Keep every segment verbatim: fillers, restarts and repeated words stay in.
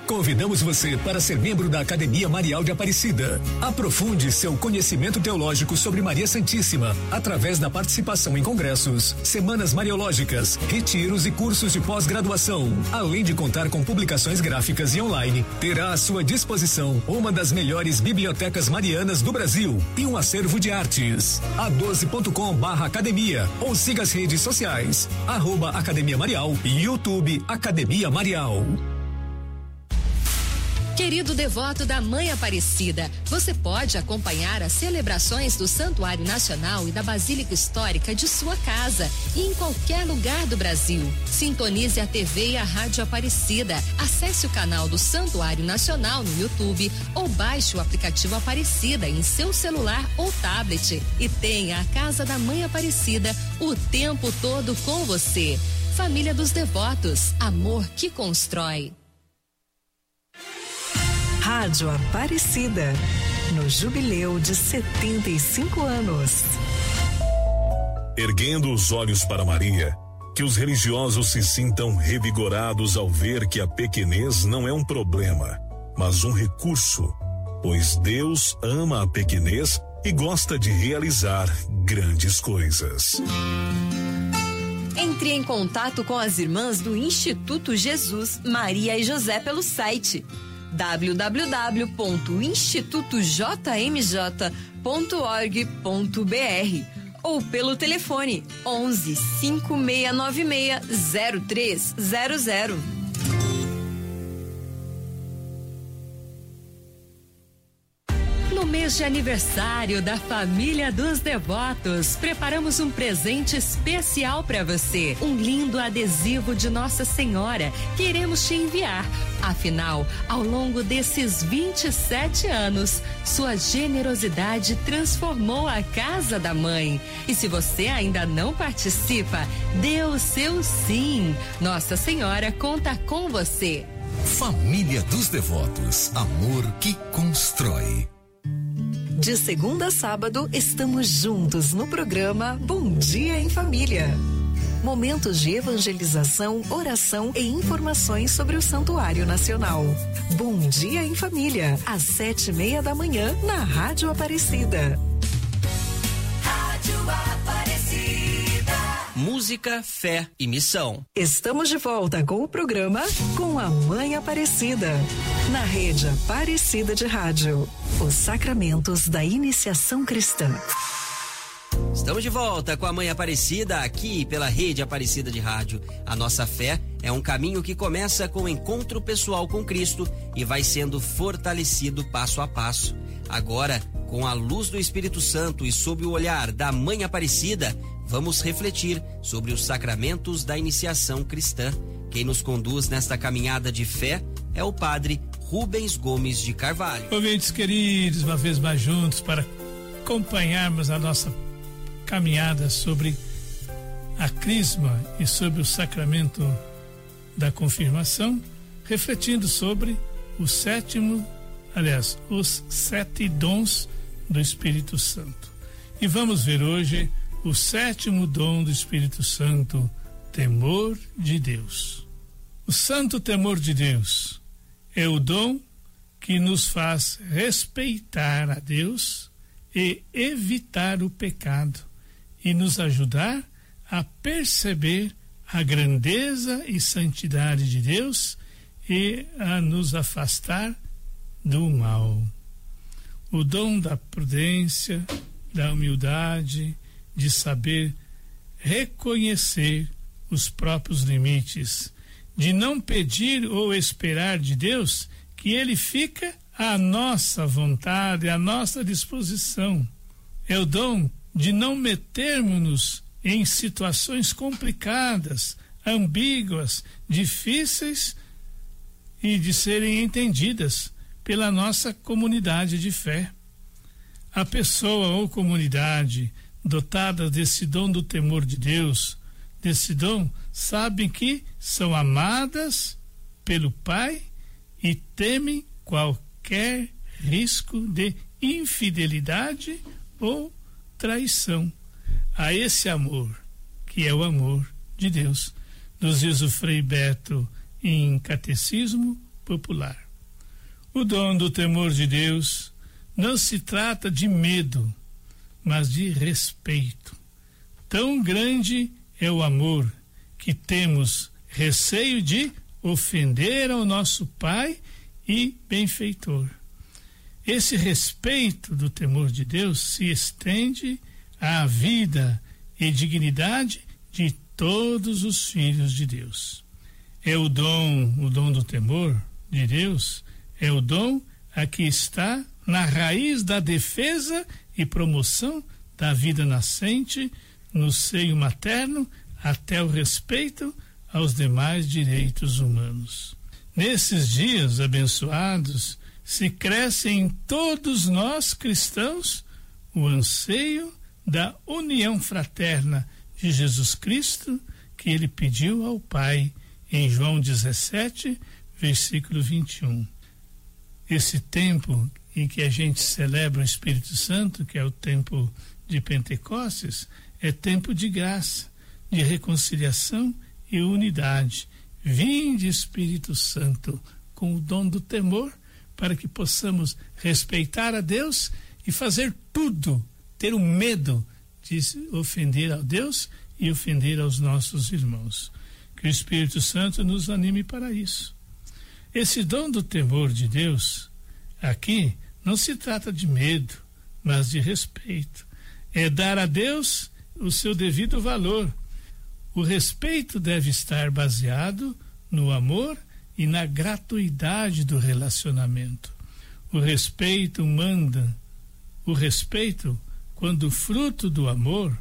Convidamos você para ser membro da Academia Marial de Aparecida. Aprofunde seu conhecimento teológico sobre Maria Santíssima através da participação em congressos, semanas mariológicas, retiros e cursos de pós-graduação. Além de contar com publicações gráficas e online, terá à sua disposição uma das melhores bibliotecas marianas do Brasil e um acervo de artes. a doze ponto com barra academia ou siga as redes sociais, arroba Academia Marial e YouTube Academia Marial. Querido devoto da Mãe Aparecida, você pode acompanhar as celebrações do Santuário Nacional e da Basílica Histórica de sua casa e em qualquer lugar do Brasil. Sintonize a T V e a Rádio Aparecida. Acesse o canal do Santuário Nacional no YouTube ou baixe o aplicativo Aparecida em seu celular ou tablet e tenha a Casa da Mãe Aparecida o tempo todo com você. Família dos Devotos, amor que constrói. Rádio Aparecida, no jubileu de setenta e cinco anos. Erguendo os olhos para Maria, que os religiosos se sintam revigorados ao ver que a pequenez não é um problema, mas um recurso, pois Deus ama a pequenez e gosta de realizar grandes coisas. Entre em contato com as irmãs do Instituto Jesus, Maria e José pelo site w w w ponto instituto j m j ponto org ponto b r ou pelo telefone onze, cinco seis nove seis, zero três zero zero. No mês de aniversário da Família dos Devotos, preparamos um presente especial para você. Um lindo adesivo de Nossa Senhora que iremos te enviar. Afinal, ao longo desses vinte e sete anos, sua generosidade transformou a Casa da Mãe. E se você ainda não participa, dê o seu sim. Nossa Senhora conta com você. Família dos Devotos, amor que constrói. De segunda a sábado, estamos juntos no programa Bom Dia em Família. Momentos de evangelização, oração e informações sobre o Santuário Nacional. Bom Dia em Família, às sete e meia da manhã, na Rádio Aparecida. Rádio Aparecida. Música, fé e missão. Estamos de volta com o programa Com a Mãe Aparecida, na rede Aparecida de Rádio. Os sacramentos da iniciação cristã. Estamos de volta com a Mãe Aparecida aqui pela Rede Aparecida de Rádio. A nossa fé é um caminho que começa com o encontro pessoal com Cristo e vai sendo fortalecido passo a passo. Agora, com a luz do Espírito Santo e sob o olhar da Mãe Aparecida, vamos refletir sobre os sacramentos da iniciação cristã. Quem nos conduz nesta caminhada de fé é o Padre Rubens Gomes de Carvalho. Ouvintes queridos, uma vez mais juntos para acompanharmos a nossa caminhada sobre a crisma e sobre o sacramento da confirmação, refletindo sobre o sétimo, aliás, os sete dons do Espírito Santo. E vamos ver hoje o sétimo dom do Espírito Santo, temor de Deus. O santo temor de Deus é o dom que nos faz respeitar a Deus e evitar o pecado e nos ajudar a perceber a grandeza e santidade de Deus e a nos afastar do mal. O dom da prudência, da humildade, de saber reconhecer os próprios limites, de não pedir ou esperar de Deus que Ele fica à nossa vontade, à nossa disposição. É o dom de não metermos-nos em situações complicadas, ambíguas, difíceis e de serem entendidas pela nossa comunidade de fé. A pessoa ou comunidade dotada desse dom do temor de Deus, desse dom, sabem que são amadas pelo Pai e temem qualquer risco de infidelidade ou traição a esse amor, que é o amor de Deus. Nos diz o Frei Beto em Catecismo popular. O dom do temor de Deus não se trata de medo, mas de respeito. Tão grande é o amor que temos receio de ofender ao nosso Pai e benfeitor. Esse respeito do temor de Deus se estende à vida e dignidade de todos os filhos de Deus. É o dom, o dom do temor de Deus, é o dom a que está na raiz da defesa e promoção da vida nascente no seio materno, até o respeito aos demais direitos humanos. Nesses dias abençoados, se cresce em todos nós cristãos o anseio da união fraterna de Jesus Cristo, que ele pediu ao Pai em João dezessete, versículo vinte e um. Esse tempo em que a gente celebra o Espírito Santo, que é o tempo de Pentecostes, é tempo de graça, de reconciliação e unidade. Vinde, Espírito Santo, com o dom do temor, para que possamos respeitar a Deus e fazer tudo, ter o medo de ofender a Deus e ofender aos nossos irmãos. Que o Espírito Santo nos anime para isso. Esse dom do temor de Deus, aqui, não se trata de medo, mas de respeito. É dar a Deus o seu devido valor. O respeito deve estar baseado no amor e na gratuidade do relacionamento. O respeito manda, o respeito, quando fruto do amor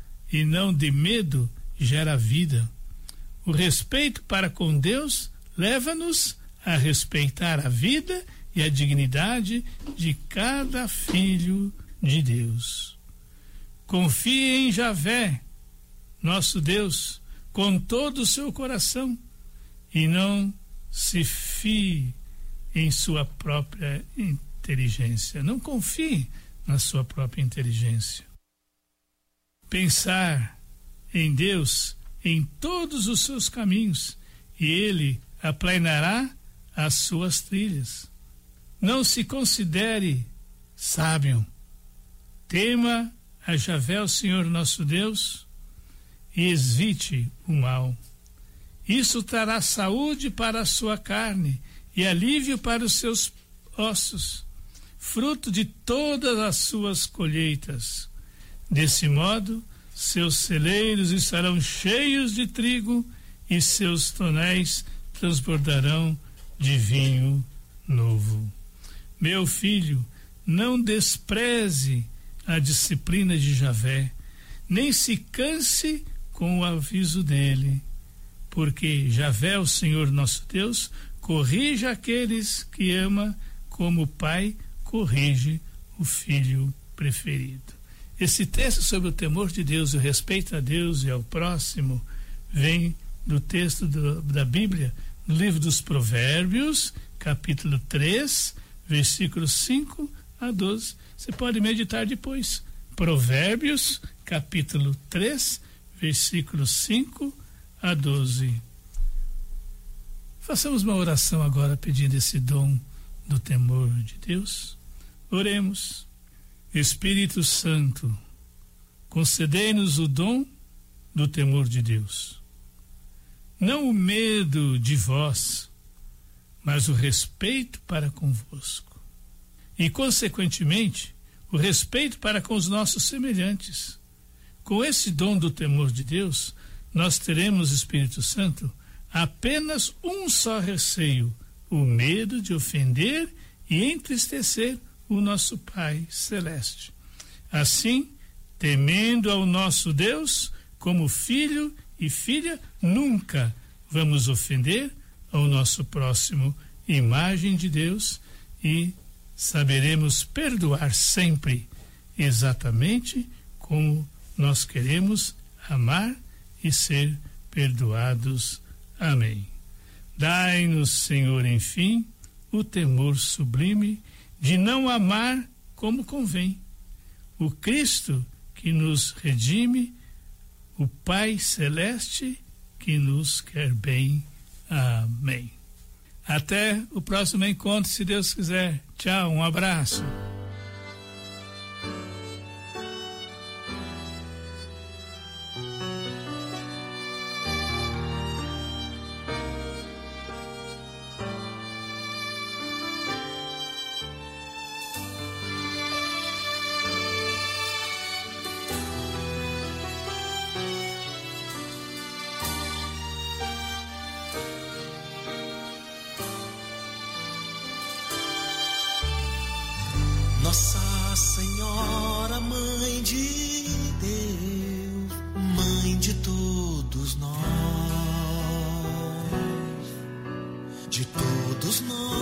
e não de medo, gera vida. O respeito para com Deus leva-nos a respeitar a vida e a dignidade de cada filho de Deus. Confie em Javé, nosso Deus, com todo o seu coração, e não se fie em sua própria inteligência. Não confie na sua própria inteligência. Pensar em Deus em todos os seus caminhos, e ele aplanará as suas trilhas. Não se considere sábio. Tema a Javé, o Senhor nosso Deus, e evite o mal. Isso trará saúde para a sua carne e alívio para os seus ossos, fruto de todas as suas colheitas. Desse modo, seus celeiros estarão cheios de trigo e seus tonéis transbordarão de vinho novo. Meu filho, não despreze a disciplina de Javé, nem se canse com o aviso dele, porque Javé, o Senhor nosso Deus, corrige aqueles que ama, como o pai corrige o filho preferido. Esse texto sobre o temor de Deus e o respeito a Deus e ao próximo vem do texto do, da Bíblia, no livro dos Provérbios, capítulo três, versículos cinco a doze. Você pode meditar depois. Provérbios, capítulo três, versículos cinco a doze. Façamos uma oração agora pedindo esse dom do temor de Deus. Oremos. Espírito Santo, concedei-nos o dom do temor de Deus. Não o medo de vós, mas o respeito para convosco. E, consequentemente, o respeito para com os nossos semelhantes. Com esse dom do temor de Deus, nós teremos, Espírito Santo, apenas um só receio: o medo de ofender e entristecer o nosso Pai Celeste. Assim, temendo ao nosso Deus, como filho e filha, nunca vamos ofender ao nosso próximo, imagem de Deus, e saberemos perdoar sempre, exatamente como nós queremos amar e ser perdoados. Amém. Dai-nos, Senhor, enfim, o temor sublime de não amar como convém, o Cristo que nos redime, o Pai Celeste que nos quer bem. Amém. Até o próximo encontro, se Deus quiser. Tchau, um abraço. Nossa Senhora, Mãe de Deus, Mãe de todos nós, de todos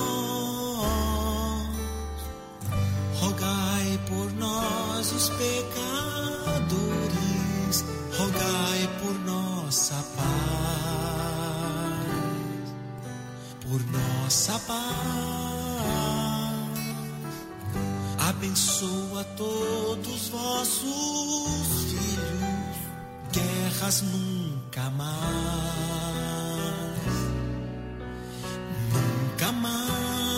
nós, rogai por nós os pecadores, rogai por nossa paz, por nossa paz. Abençoa todos vossos filhos, guerras nunca mais, nunca mais.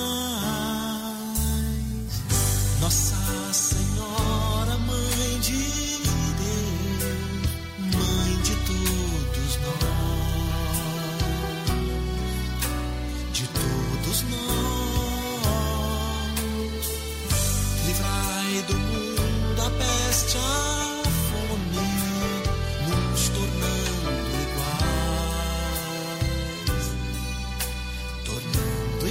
Nossa Senhora, Mãe de Deus, Mãe de todos nós, de todos nós. Livrai do mundo a peste, a fome, nos tornando iguais, tornando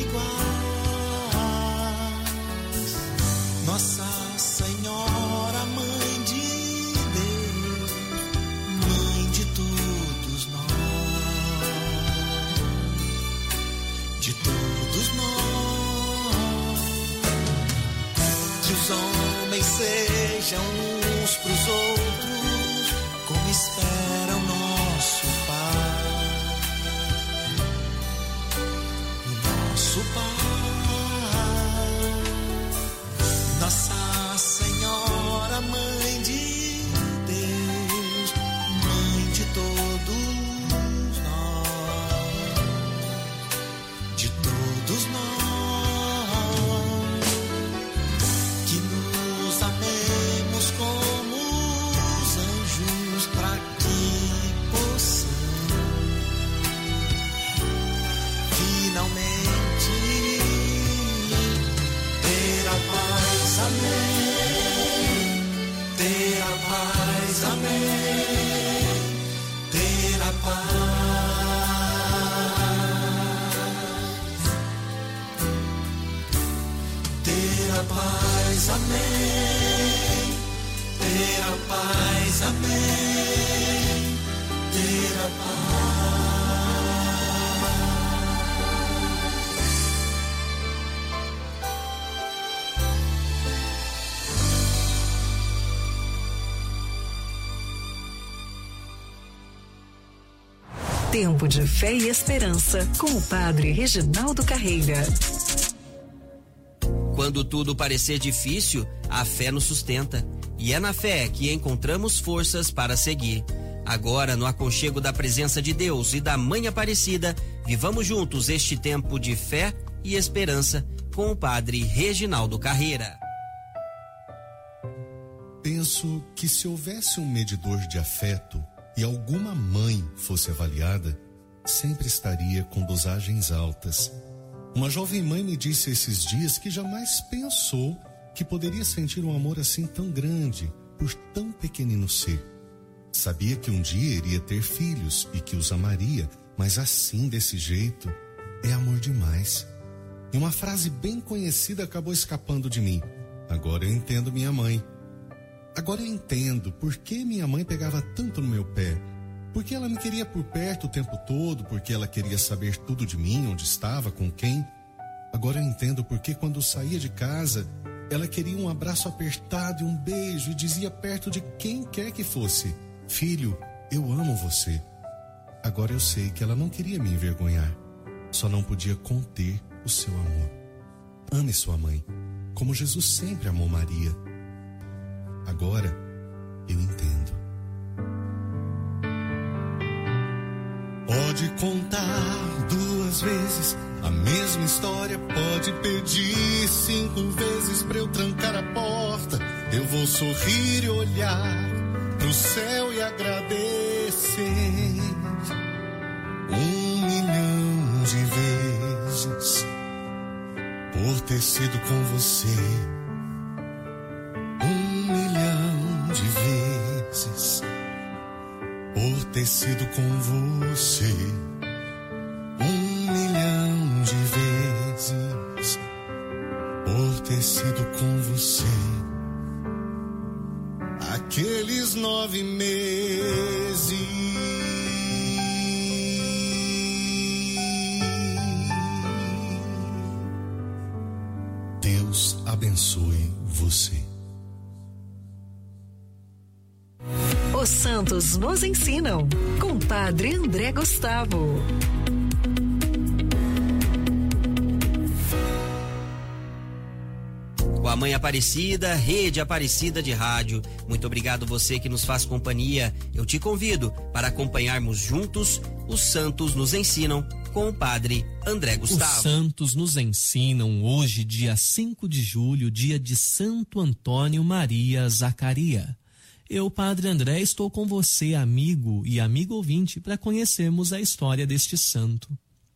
iguais. Nossa Senhora, Mãe de Deus, Mãe de todos nós, de todos nós. Que os homens sejam uns pros outros, como espera o nosso Pai, o nosso Pai. Nossa Senhora, Mãe de Deus, Mãe de todos nós, de todos nós. Amemos como os anjos, para que possamos finalmente ter a paz, amém, ter a paz, amém, ter a paz, ter a paz, amém, ter a paz, amém, ter a Tempo de Fé e Esperança, com o Padre Reginaldo Carreira. Quando tudo parecer difícil, a fé nos sustenta. E é na fé que encontramos forças para seguir. Agora, no aconchego da presença de Deus e da Mãe Aparecida, vivamos juntos este tempo de fé e esperança com o Padre Reginaldo Carreira. Penso que se houvesse um medidor de afeto e alguma mãe fosse avaliada, sempre estaria com dosagens altas. Uma jovem mãe me disse esses dias que jamais pensou que poderia sentir um amor assim tão grande por tão pequenino ser. Sabia que um dia iria ter filhos e que os amaria, mas assim, desse jeito, é amor demais. E uma frase bem conhecida acabou escapando de mim. Agora eu entendo minha mãe. Agora eu entendo por que minha mãe pegava tanto no meu pé. Porque ela me queria por perto o tempo todo, porque ela queria saber tudo de mim, onde estava, com quem. Agora eu entendo porque quando saía de casa, ela queria um abraço apertado e um beijo e dizia perto de quem quer que fosse: filho, eu amo você. Agora eu sei que ela não queria me envergonhar, só não podia conter o seu amor. Ame sua mãe, como Jesus sempre amou Maria. Agora eu entendo. Pode contar duas vezes A mesma história pode pedir cinco vezes pra eu trancar a porta. Eu vou sorrir e olhar pro céu e agradecer um milhão de vezes por ter sido com você. Um milhão de vezes por ter sido com você. Um milhão de vezes por ter sido com você. Aqueles nove meses Deus abençoe você. Os santos nos ensinam, com Padre André Gustavo. Com a Mãe Aparecida, Rede Aparecida de Rádio. Muito obrigado você que nos faz companhia. Eu te convido para acompanharmos juntos Os Santos nos Ensinam com o Padre André Gustavo. Os Santos nos Ensinam hoje, dia cinco de julho, dia de Santo Antônio Maria Zacaria. Eu, Padre André, estou com você, amigo e amigo ouvinte, para conhecermos a história deste santo.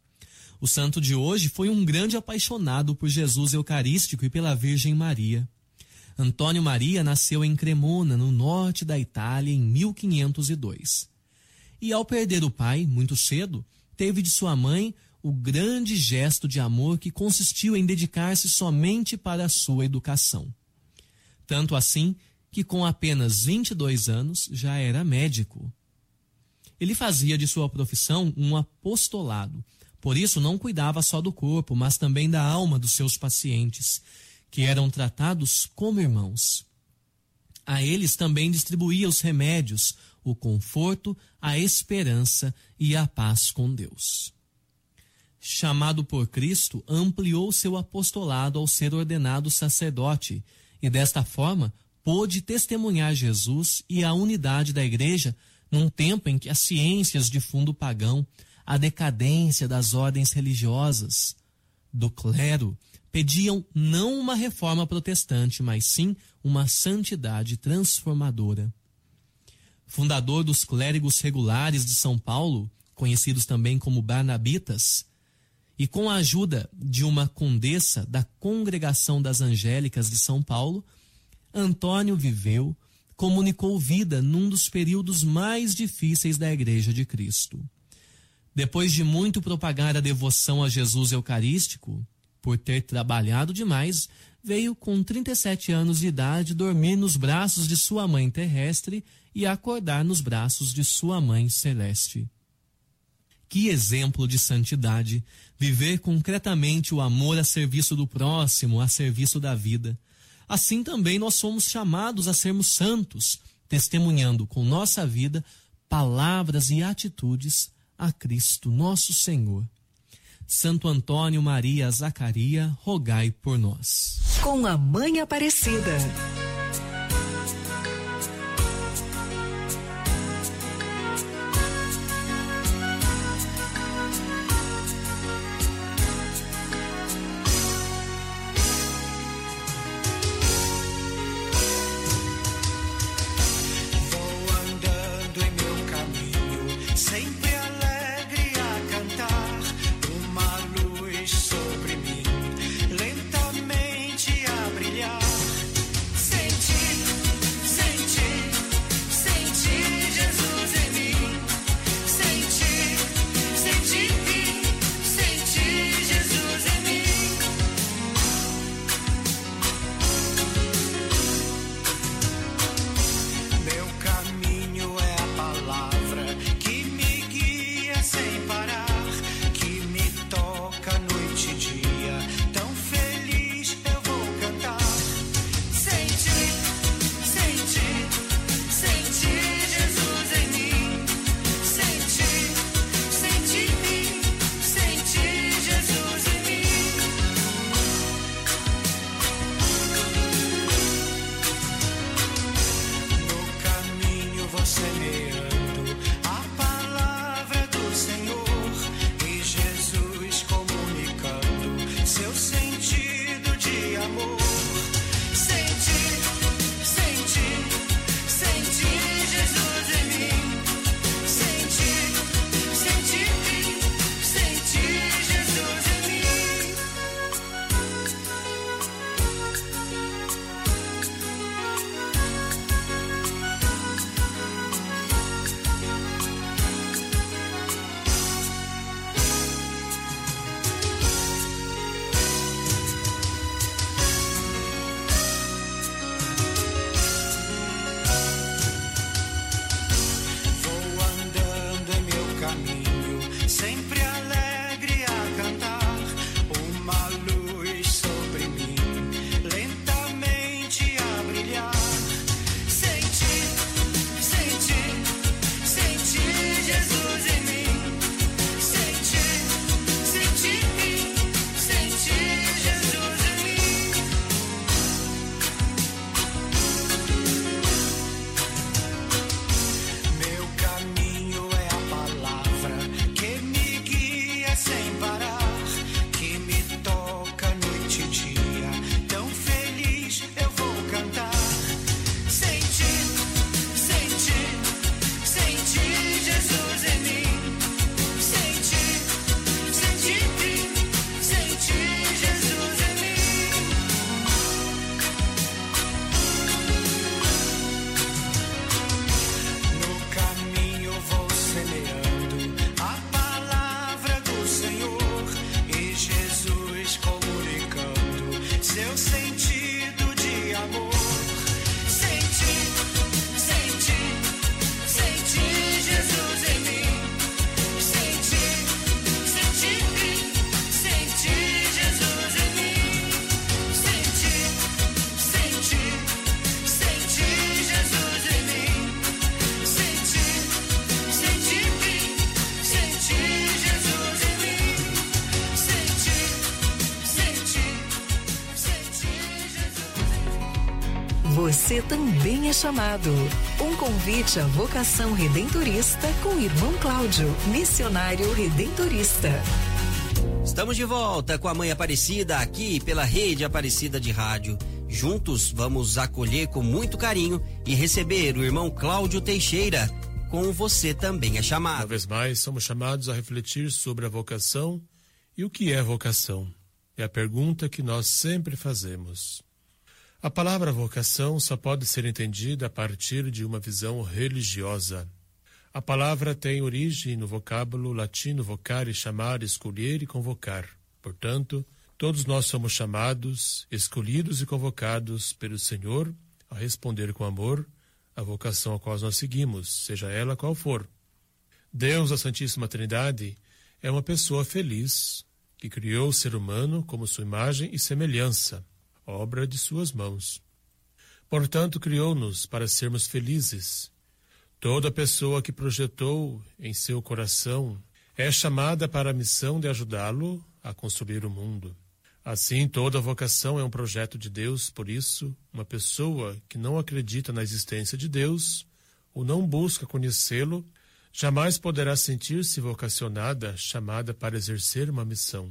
O santo de hoje foi um grande apaixonado por Jesus Eucarístico e pela Virgem Maria. Antônio Maria nasceu em Cremona, no norte da Itália, em mil quinhentos e dois. E ao perder o pai, muito cedo, teve de sua mãe o grande gesto de amor que consistiu em dedicar-se somente para a sua educação. Tanto assim que com apenas vinte e dois anos já era médico. Ele fazia de sua profissão um apostolado. Por isso, não cuidava só do corpo, mas também da alma dos seus pacientes, que eram tratados como irmãos. A eles também distribuía os remédios, o conforto, a esperança e a paz com Deus. Chamado por Cristo, ampliou seu apostolado ao ser ordenado sacerdote e, desta forma, pôde testemunhar Jesus e a unidade da Igreja num tempo em que as ciências de fundo pagão, a decadência das ordens religiosas, do clero, pediam não uma reforma protestante, mas sim uma santidade transformadora. Fundador dos clérigos regulares de São Paulo, conhecidos também como Barnabitas, e com a ajuda de uma condessa da Congregação das Angélicas de São Paulo, Antônio viveu, comunicou vida num dos períodos mais difíceis da Igreja de Cristo. Depois de muito propagar a devoção a Jesus Eucarístico, por ter trabalhado demais, veio com trinta e sete anos de idade dormir nos braços de sua mãe terrestre e acordar nos braços de sua mãe celeste. Que exemplo de santidade, viver concretamente o amor a serviço do próximo, a serviço da vida. Assim também nós somos chamados a sermos santos, testemunhando com nossa vida palavras e atitudes a Cristo nosso Senhor. Santo Antônio Maria Zacaria, rogai por nós. Com a Mãe Aparecida. Sobre mim, lentamente a brilhar. Você também é chamado. Um convite à vocação redentorista com o irmão Cláudio, missionário redentorista. Estamos de volta com a Mãe Aparecida aqui pela Rede Aparecida de Rádio. Juntos vamos acolher com muito carinho e receber o irmão Cláudio Teixeira, com Você Também é Chamado. Uma vez mais, somos chamados a refletir sobre a vocação e o que é vocação. É a pergunta que nós sempre fazemos. A palavra vocação só pode ser entendida a partir de uma visão religiosa. A palavra tem origem no vocábulo latino vocare, chamar, escolher e convocar. Portanto, todos nós somos chamados, escolhidos e convocados pelo Senhor a responder com amor à vocação a qual nós seguimos, seja ela qual for. Deus, a Santíssima Trindade, é uma pessoa feliz que criou o ser humano como sua imagem e semelhança, obra de suas mãos. Portanto, criou-nos para sermos felizes. Toda pessoa que projetou em seu coração é chamada para a missão de ajudá-lo a construir o mundo. Assim, toda vocação é um projeto de Deus, por isso, uma pessoa que não acredita na existência de Deus ou não busca conhecê-lo, jamais poderá sentir-se vocacionada, chamada para exercer uma missão.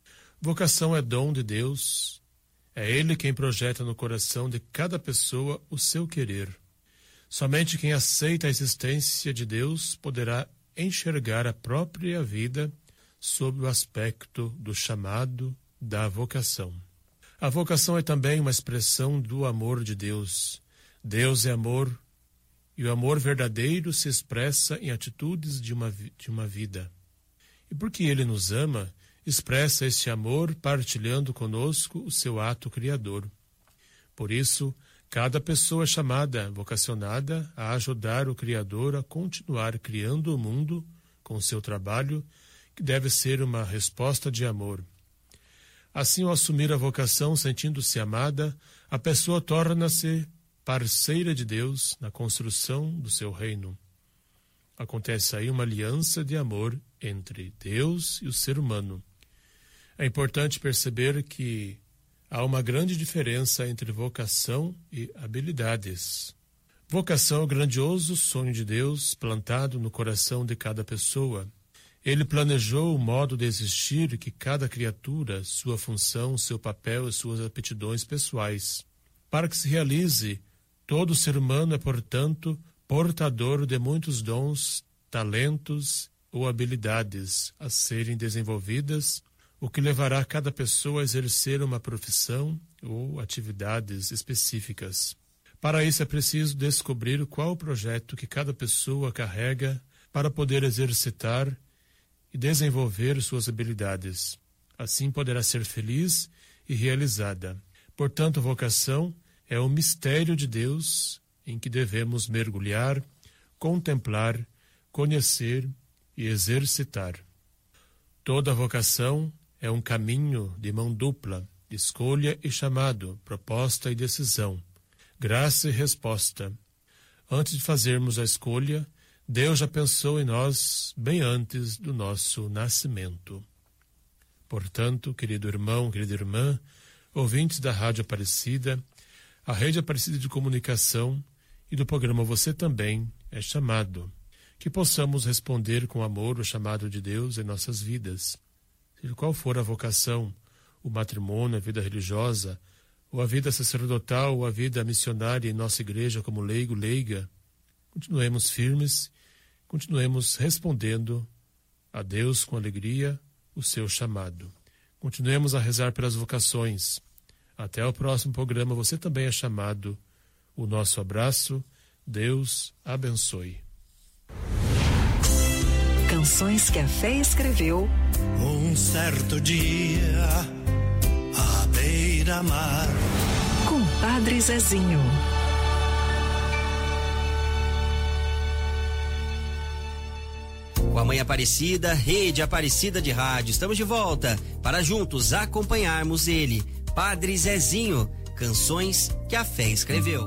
Vocação é dom de Deus, é Ele quem projeta no coração de cada pessoa o seu querer. Somente quem aceita a existência de Deus poderá enxergar a própria vida sob o aspecto do chamado, da vocação. A vocação é também uma expressão do amor de Deus. Deus é amor, e o amor verdadeiro se expressa em atitudes de uma, de uma vida. E porque Ele nos ama, expressa este amor partilhando conosco o seu ato criador. Por isso, cada pessoa é chamada, vocacionada, a ajudar o Criador a continuar criando o mundo com seu trabalho, que deve ser uma resposta de amor. Assim, ao assumir a vocação, sentindo-se amada, a pessoa torna-se parceira de Deus na construção do seu reino. Acontece aí uma aliança de amor entre Deus e o ser humano. É importante perceber que há uma grande diferença entre vocação e habilidades. Vocação é o grandioso sonho de Deus plantado no coração de cada pessoa. Ele planejou o modo de existir que cada criatura, sua função, seu papel e suas aptidões pessoais. Para que se realize, todo ser humano é, portanto, portador de muitos dons, talentos ou habilidades a serem desenvolvidas, o que levará cada pessoa a exercer uma profissão ou atividades específicas. Para isso é preciso descobrir qual o projeto que cada pessoa carrega para poder exercitar e desenvolver suas habilidades. Assim poderá ser feliz e realizada. Portanto, a vocação é o mistério de Deus em que devemos mergulhar, contemplar, conhecer e exercitar. Toda vocação é um caminho de mão dupla, escolha e chamado, proposta e decisão, graça e resposta. Antes de fazermos a escolha, Deus já pensou em nós bem antes do nosso nascimento. Portanto, querido irmão, querida irmã, ouvintes da Rádio Aparecida, a Rede Aparecida de Comunicação e do programa Você Também é Chamado, que possamos responder com amor o chamado de Deus em nossas vidas. Seja qual for a vocação, o matrimônio, a vida religiosa, ou a vida sacerdotal, ou a vida missionária em nossa igreja como leigo, leiga, continuemos firmes, continuemos respondendo a Deus com alegria o seu chamado. Continuemos a rezar pelas vocações. Até o próximo programa, Você Também é Chamado. O nosso abraço, Deus abençoe. Canções que a fé escreveu. Um certo dia, à beira-mar, com Padre Zezinho. Com a Mãe Aparecida, Rede Aparecida de Rádio. Estamos de volta para juntos acompanharmos ele, Padre Zezinho, canções que a fé escreveu.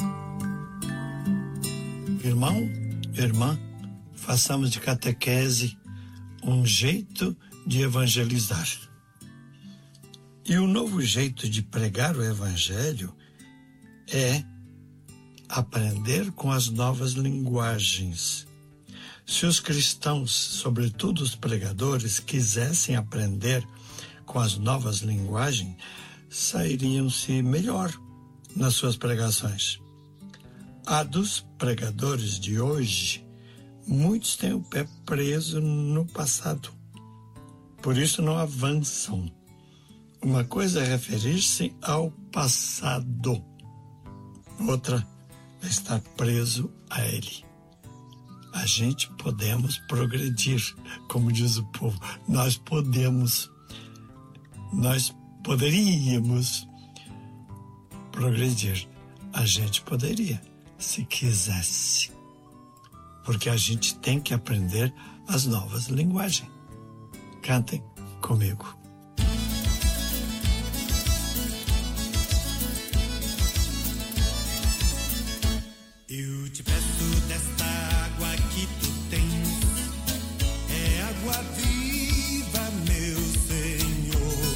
Irmão, irmã, façamos de catequese um jeito de evangelizar. E o novo jeito de pregar o evangelho é aprender com as novas linguagens. Se os cristãos, sobretudo os pregadores, quisessem aprender com as novas linguagens, sairiam-se melhor nas suas pregações. A dos pregadores de hoje, muitos têm o pé preso no passado. Por isso não avançam. Uma coisa é referir-se ao passado. Outra é estar preso a ele. A gente podemos progredir, como diz o povo. Nós podemos, nós poderíamos progredir. A gente poderia, se quisesse. Porque a gente tem que aprender as novas linguagens. Cantem comigo. Eu te peço desta água que tu tens, é água viva, meu Senhor.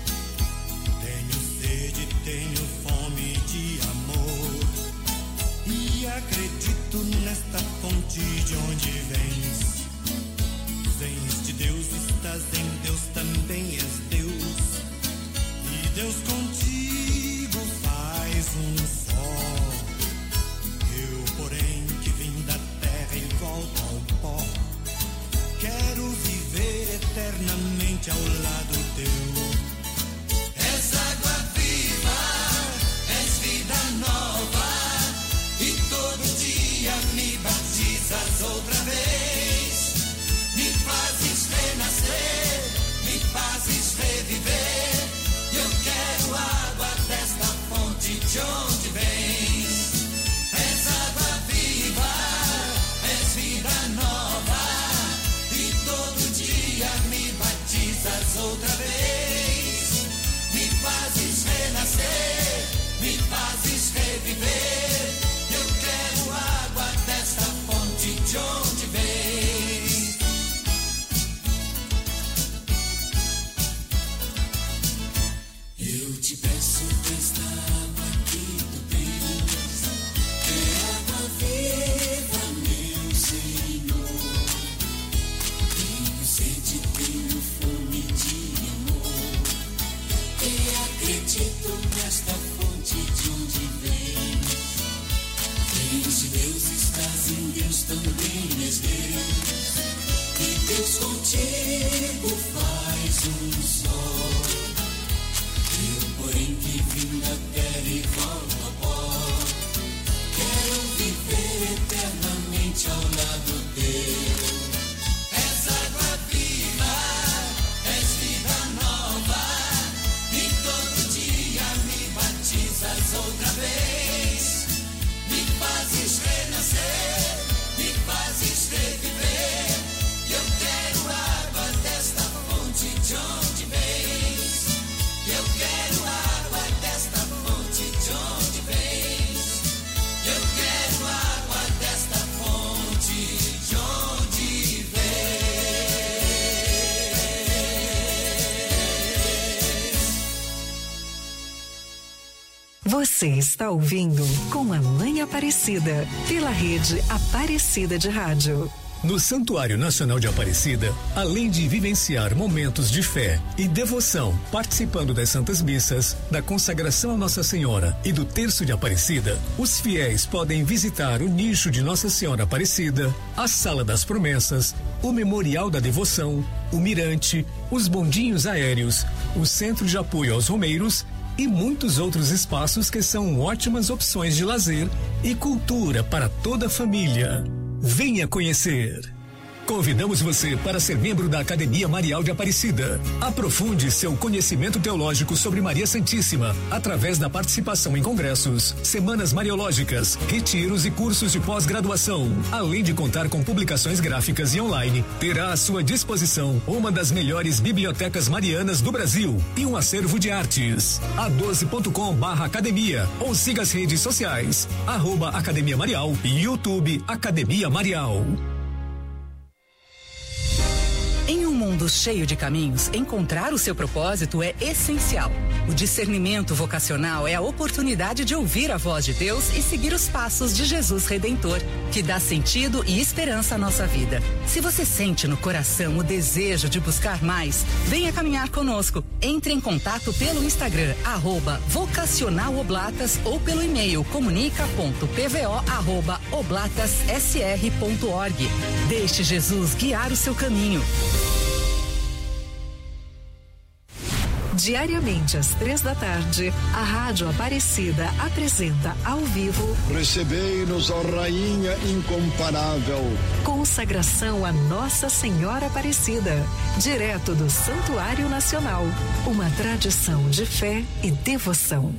Tenho sede, tenho fome de amor, e acredito nesta fonte de onde vens. Vens de Deus, estás em Deus, também és Deus, e Deus contigo faz um só. Eu, porém, que vim da terra e volto ao pó, quero viver eternamente ao lado teu. És água viva, és vida nova, e todo dia me batizas outra vez. Me fazes renascer, me fazes reviver. Eu quero água desta fonte de onde vens. És água viva, és vida nova, e todo dia me batizas outra vez. Me fazes renascer, me fazes reviver. Eu quero água desta fonte de onde vens. Eu te peço desta água que tu tens, é água viva, meu Senhor. Tenho sede, tenho fome de amor, e acredito nesta fonte de onde vens. Vens de Deus, estás em Deus, também és Deus, e Deus contigo faz um só. Eu, porém, que vim da terra e volto ao pó, quero viver eternamente ao lado teu. És água viva, és vida nova, e todo dia me batizas outra vez. Me fazes renascer, me fazes reviver. Eu quero água desta fonte de onde vens. Eu quero água desta fonte de onde vens. Eu quero água desta fonte de onde vens. Você está ouvindo Com a Mãe Aparecida, pela rede Aparecida de Rádio. No Santuário Nacional de Aparecida, além de vivenciar momentos de fé e devoção, participando das Santas Missas, da consagração a Nossa Senhora e do Terço de Aparecida, os fiéis podem visitar o nicho de Nossa Senhora Aparecida, a Sala das Promessas, o Memorial da Devoção, o Mirante, os bondinhos aéreos, o Centro de Apoio aos Romeiros e muitos outros espaços que são ótimas opções de lazer e cultura para toda a família. Venha conhecer! Convidamos você para ser membro da Academia Marial de Aparecida. Aprofunde seu conhecimento teológico sobre Maria Santíssima através da participação em congressos, semanas mariológicas, retiros e cursos de pós-graduação. Além de contar com publicações gráficas e online, terá à sua disposição uma das melhores bibliotecas marianas do Brasil e um acervo de artes. a doze ponto com barra academia ou siga as redes sociais, arroba Academia Marial e YouTube Academia Marial. mundo cheio de caminhos, encontrar o seu propósito é essencial. O discernimento vocacional é a oportunidade de ouvir a voz de Deus e seguir os passos de Jesus Redentor, que dá sentido e esperança à nossa vida. Se você sente no coração o desejo de buscar mais, venha caminhar conosco. Entre em contato pelo Instagram, arroba vocacionaloblatas, ou pelo e-mail comunica ponto p v o arroba oblatas s r ponto org. Deixe Jesus guiar o seu caminho. Diariamente às três da tarde, a Rádio Aparecida apresenta ao vivo Recebei-nos, ó Rainha incomparável. Consagração a Nossa Senhora Aparecida, direto do Santuário Nacional. Uma tradição de fé e devoção.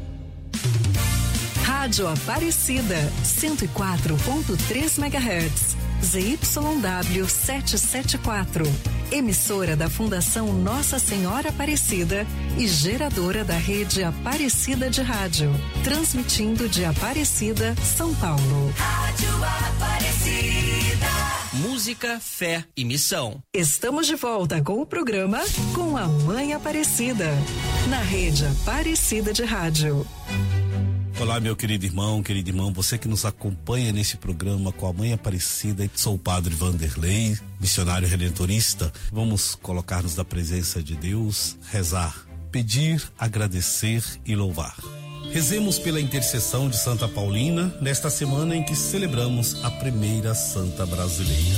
Rádio Aparecida, cento e quatro ponto três megahertz, Z Y W setecentos e setenta e quatro. Emissora da Fundação Nossa Senhora Aparecida e geradora da rede Aparecida de Rádio. Transmitindo de Aparecida, São Paulo. Rádio Aparecida. Música, fé e missão. Estamos de volta com o programa Com a Mãe Aparecida, na rede Aparecida de Rádio. Olá, meu querido irmão, querido irmão, você que nos acompanha nesse programa Com a Mãe Aparecida. Sou o Padre Vanderlei, missionário redentorista. Vamos colocar-nos na presença de Deus, rezar, pedir, agradecer e louvar. Rezemos pela intercessão de Santa Paulina nesta semana em que celebramos a primeira santa brasileira.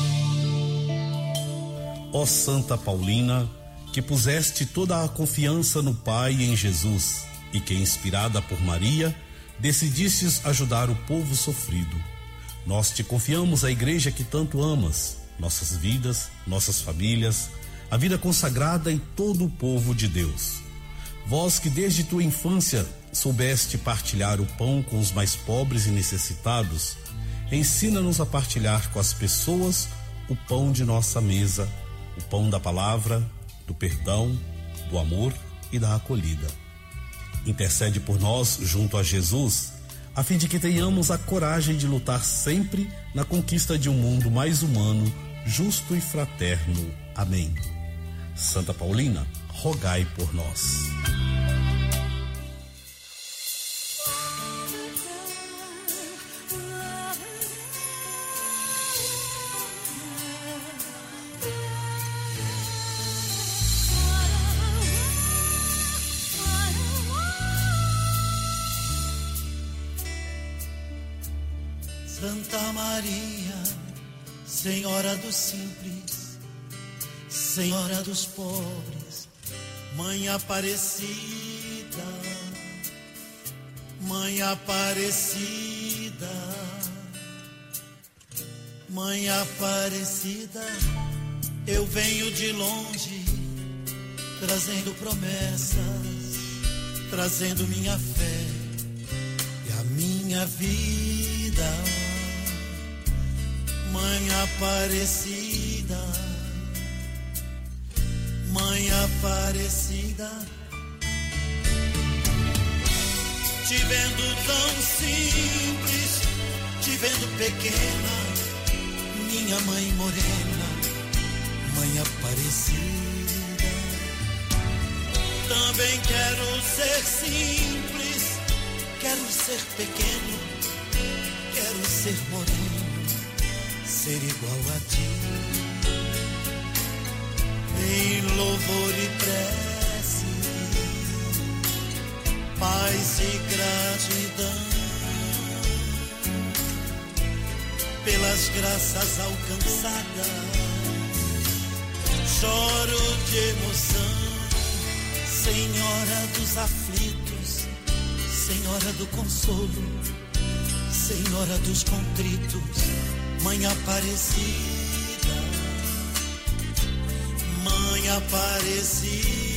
Ó Santa Paulina, que puseste toda a confiança no Pai e em Jesus, e que, inspirada por Maria, decidistes ajudar o povo sofrido. Nós te confiamos a igreja que tanto amas, nossas vidas, nossas famílias, a vida consagrada em todo o povo de Deus. Vós que desde tua infância soubeste partilhar o pão com os mais pobres e necessitados, ensina-nos a partilhar com as pessoas o pão de nossa mesa, o pão da palavra, do perdão, do amor e da acolhida. Intercede por nós junto a Jesus, a fim de que tenhamos a coragem de lutar sempre na conquista de um mundo mais humano, justo e fraterno. Amém. Santa Paulina, rogai por nós. Santa Maria, Senhora dos simples, Senhora dos pobres, Mãe Aparecida, Mãe Aparecida, Mãe Aparecida, eu venho de longe, trazendo promessas, trazendo minha fé e a minha vida. Mãe Aparecida, Mãe Aparecida, te vendo tão simples, te vendo pequena, minha mãe morena, Mãe Aparecida. Também quero ser simples, quero ser pequeno, quero ser moreno, ser igual a ti, em louvor e prece, paz e gratidão, pelas graças alcançadas, choro de emoção, Senhora dos aflitos, Senhora do consolo, Senhora dos contritos, Mãe Aparecida, Mãe Aparecida,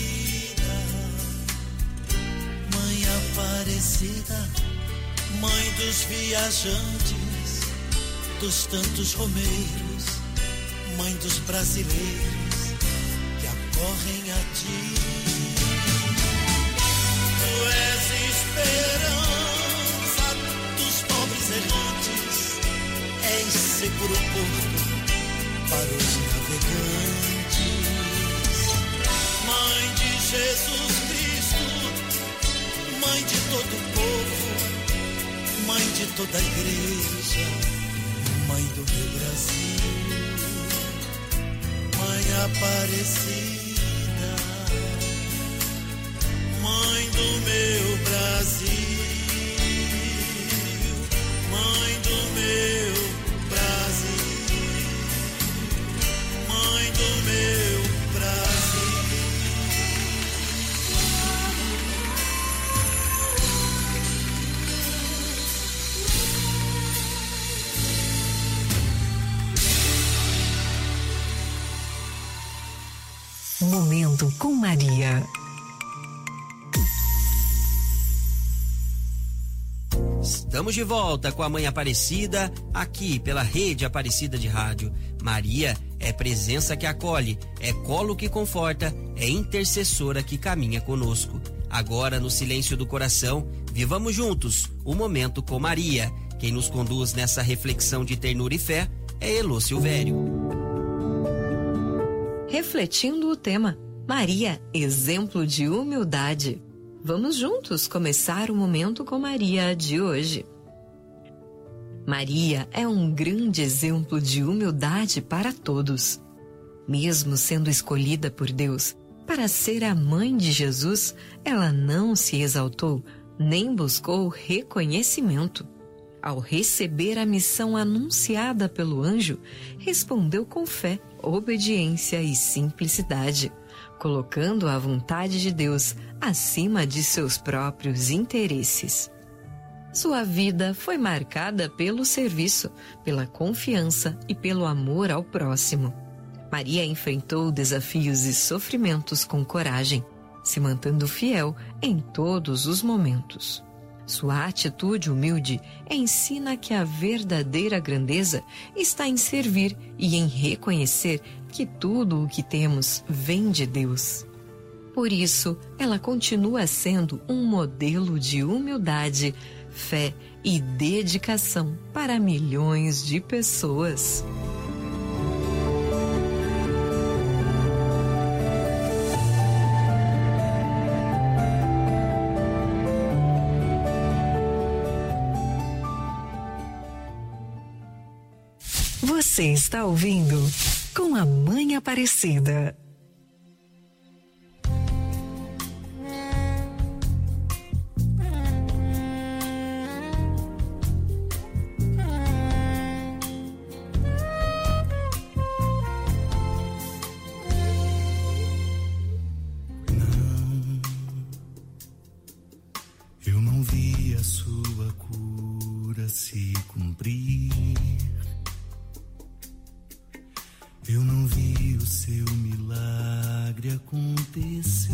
Mãe Aparecida, Mãe dos viajantes, dos tantos romeiros, Mãe dos brasileiros que acorrem a ti. Tu és esperança dos pobres errantes, és seguro porto para os navegantes. Jesus Cristo, mãe de todo o povo, mãe de toda a igreja, mãe do meu Brasil, mãe Aparecida, mãe do meu Brasil, mãe do meu Brasil, mãe do meu Brasil. Momento com Maria. Estamos de volta com a Mãe Aparecida, aqui pela Rede Aparecida de Rádio. Maria é presença que acolhe, é colo que conforta, é intercessora que caminha conosco. Agora, no silêncio do coração, vivamos juntos o momento com Maria. Quem nos conduz nessa reflexão de ternura e fé é Elô Silvério. Refletindo o tema Maria, exemplo de humildade. Vamos juntos começar o Momento com Maria de hoje. Maria é um grande exemplo de humildade para todos. Mesmo sendo escolhida por Deus para ser a mãe de Jesus, ela não se exaltou nem buscou reconhecimento. Ao receber a missão anunciada pelo anjo, respondeu com fé, obediência e simplicidade, colocando a vontade de Deus acima de seus próprios interesses. Sua vida foi marcada pelo serviço, pela confiança e pelo amor ao próximo. Maria enfrentou desafios e sofrimentos com coragem, se mantendo fiel em todos os momentos. Sua atitude humilde ensina que a verdadeira grandeza está em servir e em reconhecer que tudo o que temos vem de Deus. Por isso, ela continua sendo um modelo de humildade, fé e dedicação para milhões de pessoas. Você está ouvindo Com a Mãe Aparecida. Eu não vi a sua cura se cumprir. Eu não vi o seu milagre acontecer.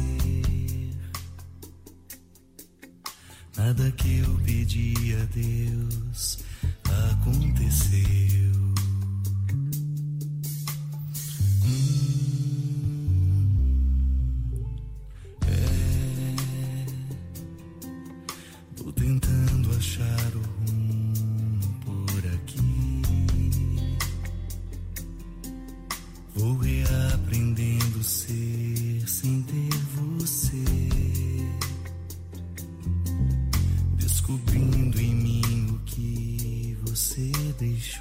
Nada que eu pedi a Deus aconteceu. Hum, é, tô tentando achar o rumo por aqui. Vou reaprendendo ser sem ter você, descobrindo em mim o que você deixou.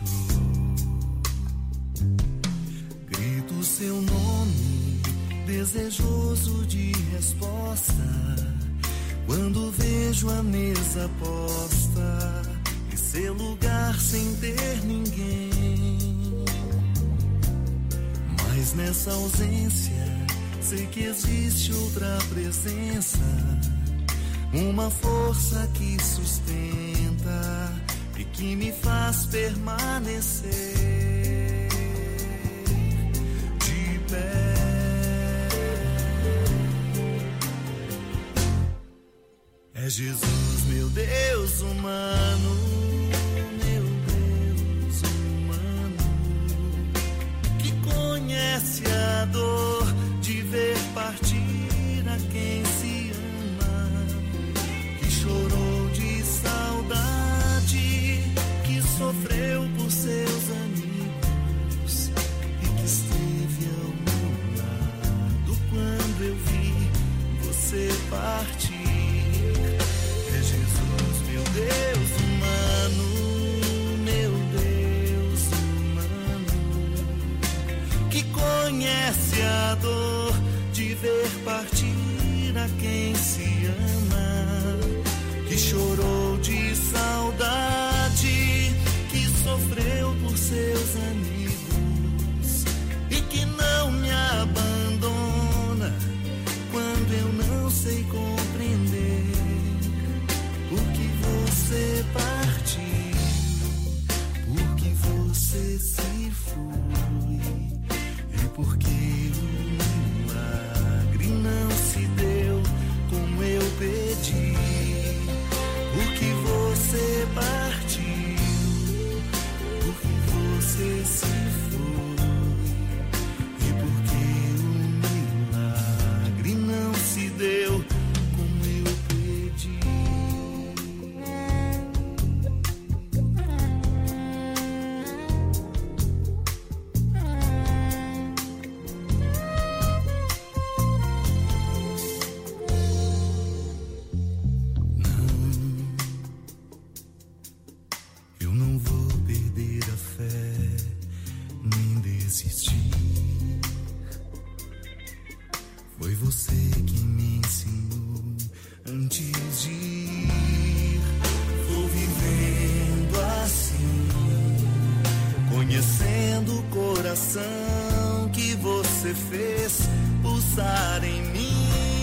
Grito seu nome, desejoso de resposta, quando vejo a mesa posta e seu lugar sem ter ninguém. Mas nessa ausência, sei que existe outra presença, uma força que sustenta e que me faz permanecer de pé. É Jesus, meu Deus humano, meu Deus humano, que conhece a dor de ver partir a quem se ama, que chorou de saudade, que sofreu por seus amigos e que esteve ao meu lado quando eu vi você partir. É Jesus, meu Deus humano, meu Deus humano, que conhece a dor de ver partir a quem se ama, que chorou de saudade, que sofreu por seus amigos e que não me abandona quando eu não sei compreender por que você partiu, por que você se foi e por que o milagre não se deu como eu pedi, por que você partiu, por que você se foi e por que o milagre não se deu como eu pedi. Eu não vou perder a fé, nem desistir. Foi você que me ensinou antes de ir. Vou vivendo assim, conhecendo o coração que você fez pulsar em mim.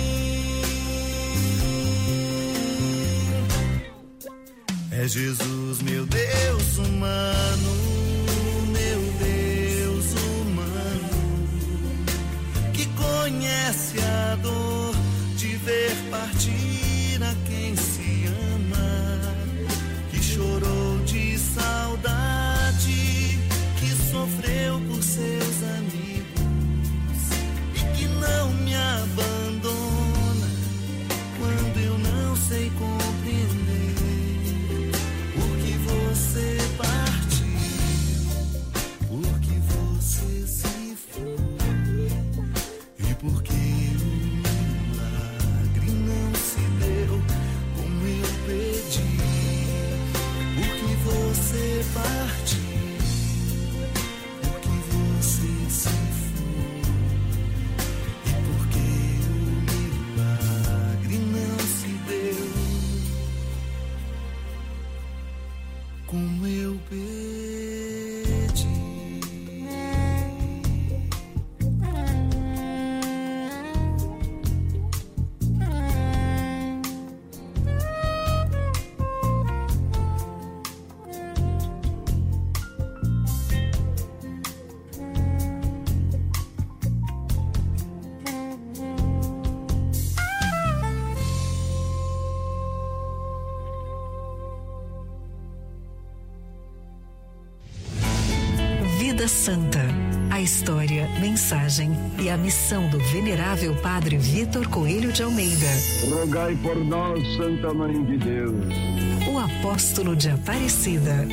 É Jesus, meu Deus humano, meu Deus humano, que conhece a dor de ver partir a quem se ama, que chorou de saudade, que sofreu por seus amigos e que não me abandona quando eu não sei compreender por que você partiu, por que você se foi e por que o milagre não se deu como eu pedi, por que você partiu, por que você se foi e por que o milagre não se deu como eu pedi. Vida Santa. A história, mensagem e a missão do venerável Padre Vitor Coelho de Almeida. Rogai por nós, Santa Mãe de Deus. O apóstolo de Aparecida.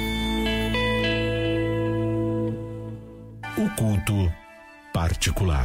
O culto particular.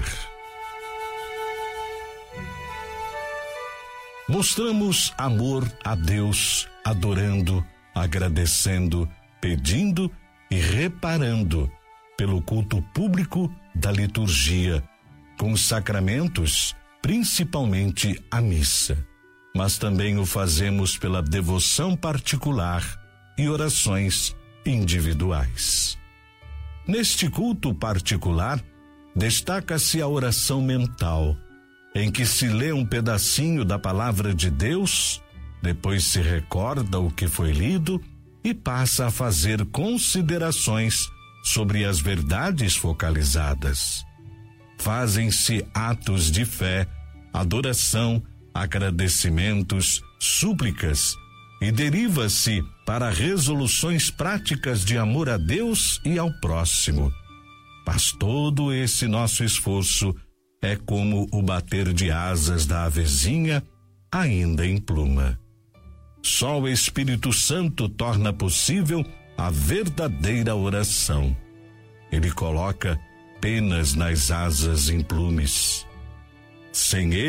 Mostramos amor a Deus, adorando, agradecendo, pedindo e reparando pelo culto público da liturgia, com os sacramentos, principalmente a missa. Mas também o fazemos pela devoção particular e orações individuais. Neste culto particular, destaca-se a oração mental, em que se lê um pedacinho da palavra de Deus, depois se recorda o que foi lido e passa a fazer considerações sobre as verdades focalizadas. Fazem-se atos de fé, adoração, agradecimentos, súplicas e deriva-se para resoluções práticas de amor a Deus e ao próximo. Mas todo esse nosso esforço é como o bater de asas da avezinha ainda em pluma. Só o Espírito Santo torna possível a verdadeira oração. Ele coloca penas nas asas em plumes. Sem ele,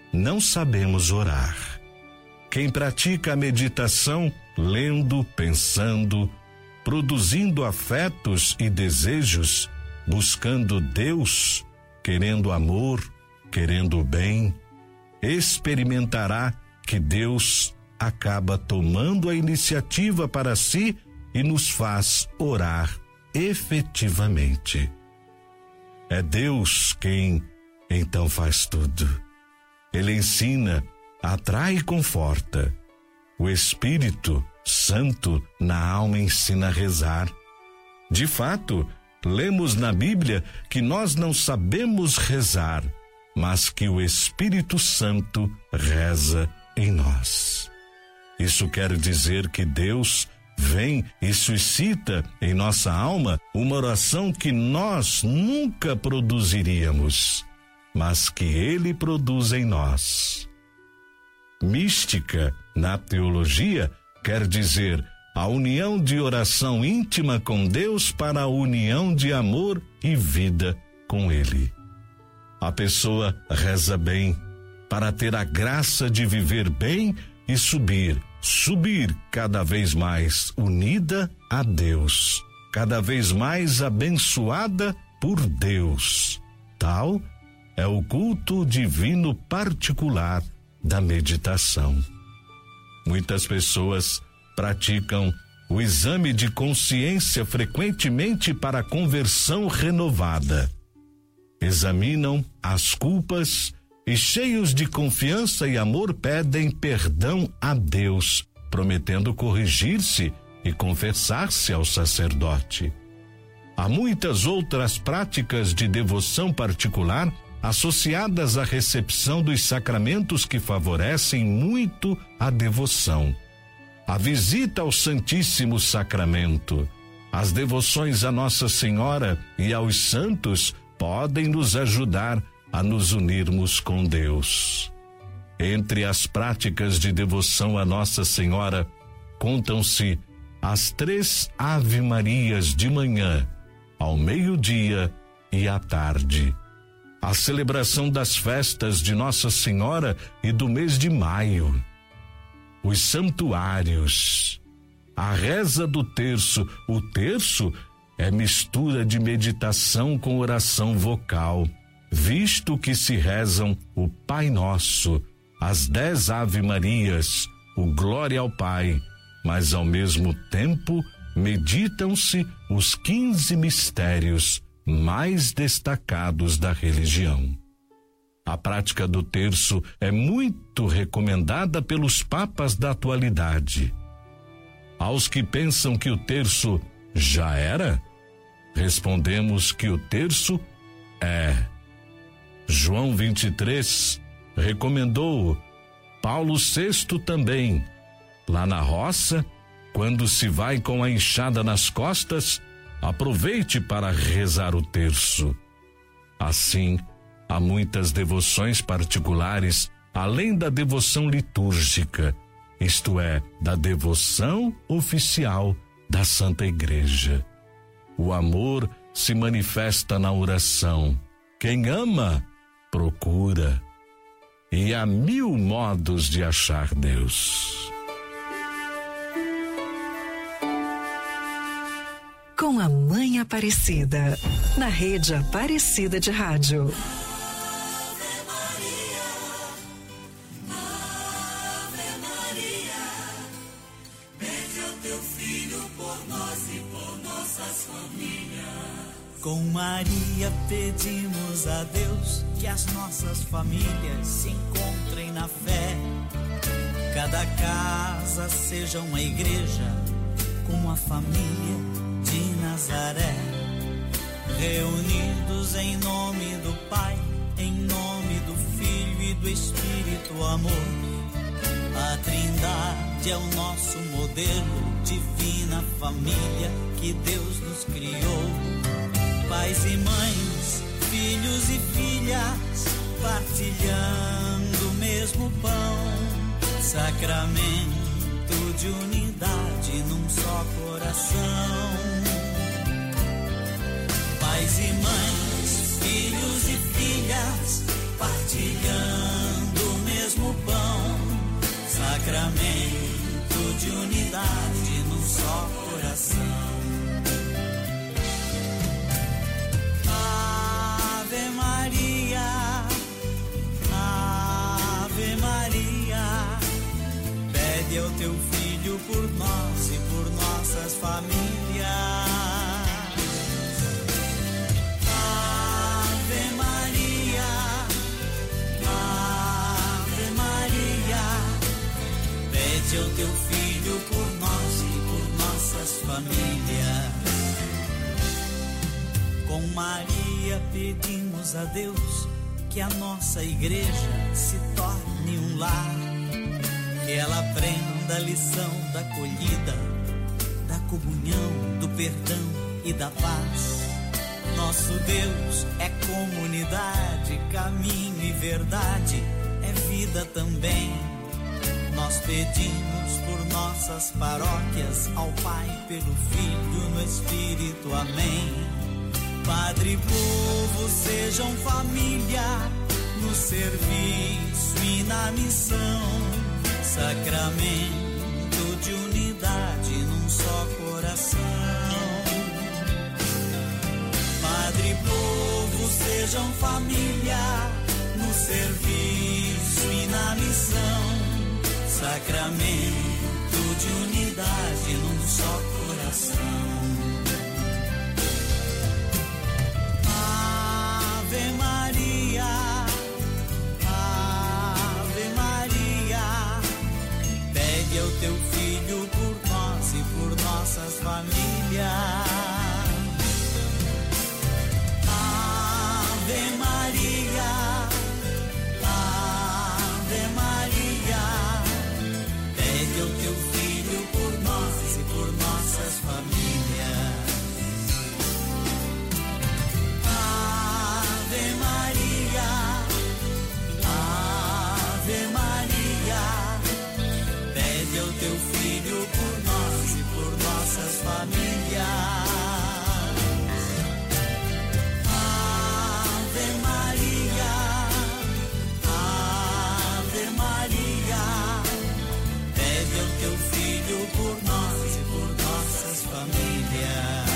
não sabemos orar. Quem pratica a meditação, lendo, pensando, produzindo afetos e desejos, buscando Deus, querendo amor, querendo o bem, experimentará que Deus acaba tomando a iniciativa para si e nos faz orar efetivamente. É Deus quem então faz tudo. Ele ensina, atrai e conforta. O Espírito Santo na alma ensina a rezar. De fato, lemos na Bíblia que nós não sabemos rezar, mas que o Espírito Santo reza em nós. Isso quer dizer que Deus vem e suscita em nossa alma uma oração que nós nunca produziríamos, mas que Ele produz em nós. Mística, na teologia, quer dizer a união de oração íntima com Deus para a união de amor e vida com Ele. A pessoa reza bem para ter a graça de viver bem e subir, subir cada vez mais unida a Deus, cada vez mais abençoada por Deus. Tal é o culto divino particular da meditação. Muitas pessoas praticam o exame de consciência frequentemente para a conversão renovada. Examinam as culpas e, cheios de confiança e amor, pedem perdão a Deus, prometendo corrigir-se e confessar-se ao sacerdote. Há muitas outras práticas de devoção particular associadas à recepção dos sacramentos que favorecem muito a devoção. A visita ao Santíssimo Sacramento, as devoções a Nossa Senhora e aos santos podem nos ajudar a nos unirmos com Deus. Entre as práticas de devoção a Nossa Senhora, contam-se as três Ave-Marias de manhã, ao meio-dia e à tarde. A celebração das festas de Nossa Senhora e do mês de maio. Os santuários. A reza do terço. O terço é mistura de meditação com oração vocal, visto que se rezam o Pai Nosso, as dez Ave-Marias, o Glória ao Pai, mas ao mesmo tempo meditam-se os quinze mistérios mais destacados da religião. A prática do terço é muito recomendada pelos papas da atualidade. Aos que pensam que o terço já era, respondemos que o terço é. João vinte e três recomendou, Paulo sexto também. Lá na roça, quando se vai com a enxada nas costas, aproveite para rezar o terço. Assim, há muitas devoções particulares, além da devoção litúrgica, isto é, da devoção oficial da Santa Igreja. O amor se manifesta na oração. Quem ama, procura. E há mil modos de achar Deus. Com a Mãe Aparecida, na Rede Aparecida de Rádio. Com Maria pedimos a Deus que as nossas famílias se encontrem na fé. Cada casa seja uma igreja, como a família de Nazaré. Reunidos em nome do Pai, em nome do Filho e do Espírito Amor. A Trindade é o nosso modelo, divina família que Deus nos criou. Pais e mães, filhos e filhas, partilhando o mesmo pão, sacramento de unidade num só coração. Pais e mães, filhos e filhas, partilhando o pão, sacramento de unidade num só coração. Ave Maria, Ave Maria, pede ao teu filho por nós e por nossas famílias. Ave Maria, Ave Maria, pede ao teu filho por nós e por nossas famílias. Com Maria pedimos a Deus que a nossa igreja se torne um lar, que ela aprenda a lição da acolhida, da comunhão, do perdão e da paz. Nosso Deus é comunidade, caminho e verdade, é vida também. Nós pedimos por nossas paróquias, ao Pai, pelo Filho, no Espírito, amém. Padre e povo sejam família, no serviço e na missão, sacramento de unidade num só coração. Padre e povo sejam família, no serviço e na missão, sacramento de unidade num só coração. Ave Maria, Ave Maria, pede ao teu filho por nós e por nossas famílias. Ave Maria, Ave Maria, pede ao teu filho por nós e por nossas famílias. Ave Maria, Ave Maria, pede ao teu filho por nós e por nossas famílias. Ave Maria, Ave Maria, pede ao teu filho por nós e por nossas famílias.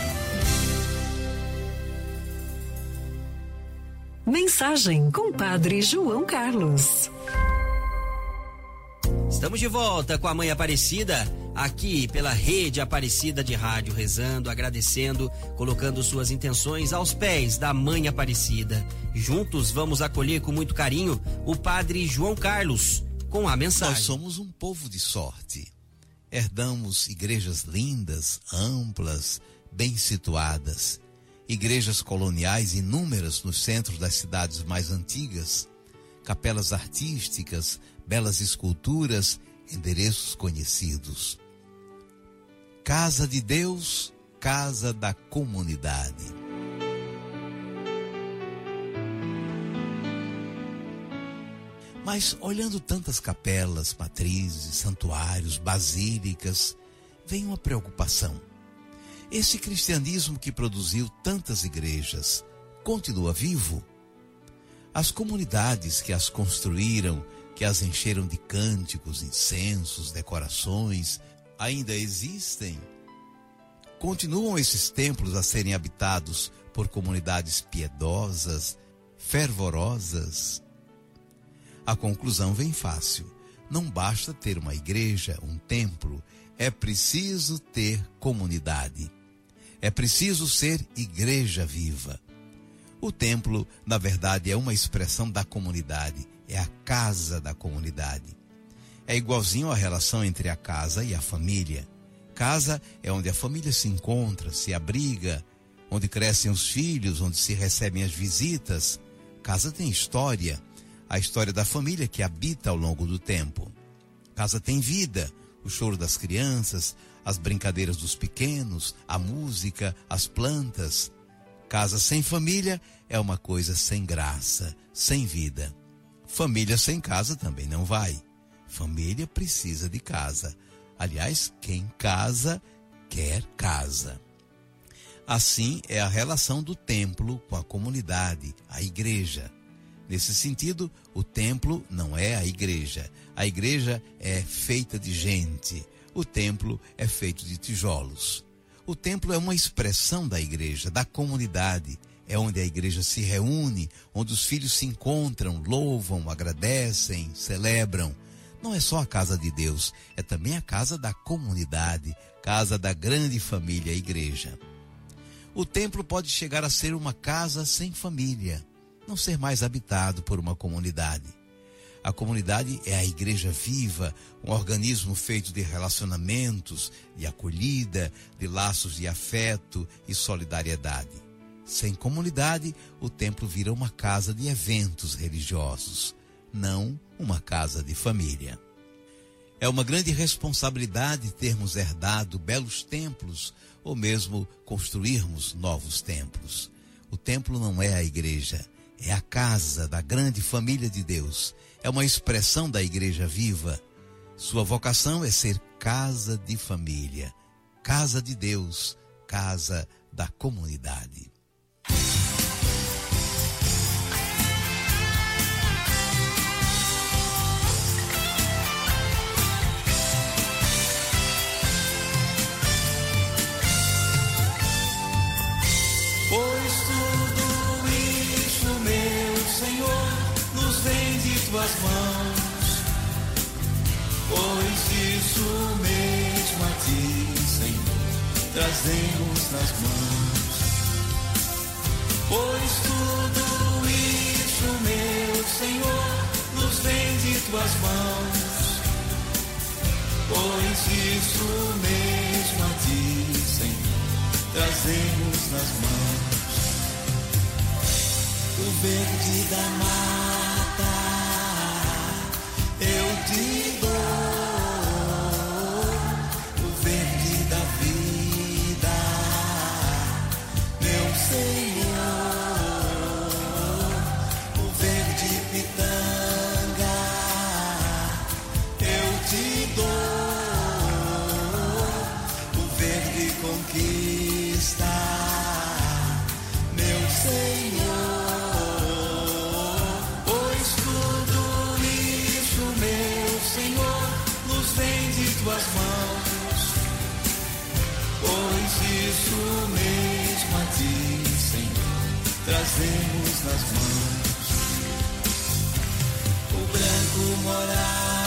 Mensagem com Padre João Carlos. Estamos de volta com a Mãe Aparecida, aqui pela Rede Aparecida de Rádio, rezando, agradecendo, colocando suas intenções aos pés da Mãe Aparecida. Juntos vamos acolher com muito carinho o Padre João Carlos com a mensagem. Nós somos um povo de sorte. Herdamos igrejas lindas, amplas, bem situadas. Igrejas coloniais inúmeras nos centros das cidades mais antigas, capelas artísticas, belas esculturas, endereços conhecidos. Casa de Deus, casa da comunidade. Mas olhando tantas capelas, matrizes, santuários, basílicas, vem uma preocupação. Esse cristianismo que produziu tantas igrejas continua vivo? As comunidades que as construíram, que as encheram de cânticos, incensos, decorações, ainda existem? Continuam esses templos a serem habitados por comunidades piedosas, fervorosas? A conclusão vem fácil. Não basta ter uma igreja, um templo, é preciso ter comunidade. É preciso ser igreja viva. O templo, na verdade, é uma expressão da comunidade, é a casa da comunidade. É igualzinho a relação entre a casa e a família. Casa é onde a família se encontra, se abriga, onde crescem os filhos, onde se recebem as visitas. Casa tem história, a história da família que habita ao longo do tempo. Casa tem vida, o choro das crianças, as brincadeiras dos pequenos, a música, as plantas. Casa sem família é uma coisa sem graça, sem vida. Família sem casa também não vai. Família precisa de casa. Aliás, quem casa, quer casa. Assim é a relação do templo com a comunidade, a igreja. Nesse sentido, o templo não é a igreja. A igreja é feita de gente. O templo é feito de tijolos. O templo é uma expressão da igreja, da comunidade. É onde a igreja se reúne, onde os filhos se encontram, louvam, agradecem, celebram. Não é só a casa de Deus, é também a casa da comunidade, casa da grande família, a igreja. O templo pode chegar a ser uma casa sem família, não ser mais habitado por uma comunidade. A comunidade é a igreja viva, um organismo feito de relacionamentos, de acolhida, de laços de afeto e solidariedade. Sem comunidade, o templo vira uma casa de eventos religiosos, não uma casa de família. É uma grande responsabilidade termos herdado belos templos ou mesmo construirmos novos templos. O templo não é a igreja, é a casa da grande família de Deus. É uma expressão da igreja viva. Sua vocação é ser casa de família, casa de Deus, casa da comunidade. Pois tudo isso, meu Senhor, nos vem de tuas mãos. Pois isso mesmo a ti, Senhor, trazemos nas mãos. Pois tudo isso, meu Senhor, nos vem de tuas mãos. Pois isso mesmo a ti, Senhor, trazemos nas mãos. O verde da mata eu te dou, o verde da vida, meu Senhor, o verde pitanga eu te dou, o verde conquista, meu Senhor. Tuas mãos, pois isso mesmo a ti, Senhor, trazemos nas mãos. O branco morar